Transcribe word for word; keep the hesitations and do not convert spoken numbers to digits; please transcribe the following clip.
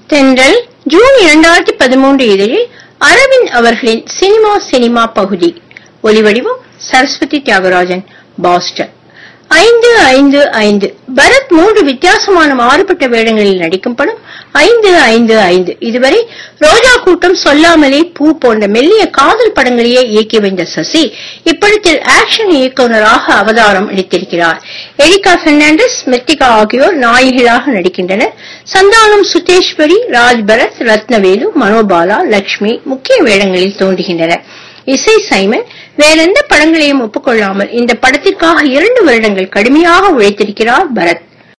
தென்றல் ஜூன் இரண்டாயிரத்தி பதிமூன்று இதழில் அரவிந்த் அவர்களின் சினிமா சினிமா பகுதி. ஒலிவடிவம் சரஸ்வதி தியாகராஜன், பாஸ்டன். ஐந்து ஐந்து ஐந்து பரத் மூன்று வித்தியாசமான மாறுபட்ட வேடங்களில் நடிக்கும் படம் ஐந்து ஐந்து ஐந்து. இதுவரை ரோஜா கூட்டம், சொல்லாமலே பூ போன்ற மெல்லிய காதல் படங்களையே இயக்கி வந்த சசி இப்படத்தில் ஆக்ஷன் இயக்குநராக அவதாரம் அளித்திருக்கிறார். எரிகா பெர்னாண்டஸ், மிர்த்திகா ஆகியோர் நாயகிகளாக நடிக்கின்றனர். சந்தானம், சுதேஸ்வரி, ராஜ் பரத், ரத்னவேலு, மனோபாலா, லட்சுமி முக்கிய வேடங்களில் தோன்றுகின்றனர். இசை சைமன் வேறெந்த படங்களையும் ஒப்புக்கொள்ளாமல் இந்த படத்திற்காக இரண்டு வருடங்கள் கடுமையாக உழைத்திருக்கிறார் பரத்.